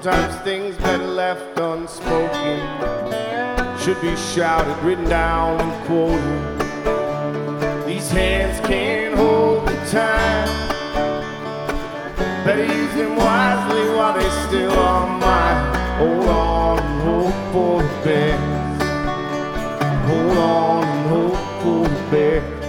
Sometimes things better left unspoken should be shouted, written down, and quoted. These hands can't hold the time. Better use them wisely while they still are mine. Hold on and hope for the best. Hold on and hope for the best.